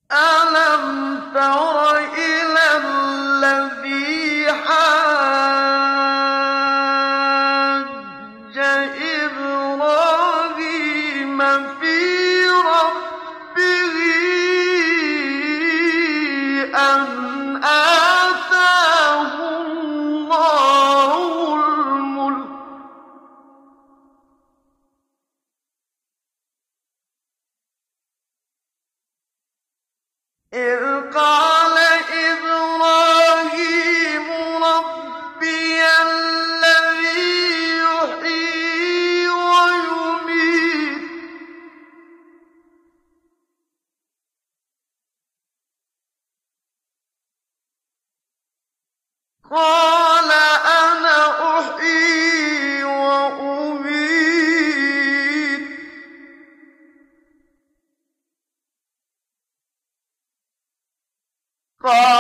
أَلَمْ تَرَ إِلَى الَّذِي حَاجَّ إِبْرَاهِيمَ فِي رَبِّهِ أَنْ آتَاهُ اللَّهُ الْمُلْكَ إِذْ قَالَ إِبْرَاهِيمُ رَبِّيَ الَّذِي يُحْيِي وَيُمِيتُ قَالَ أَنَا أُحْيِي وَأُمِيتُ قَالَ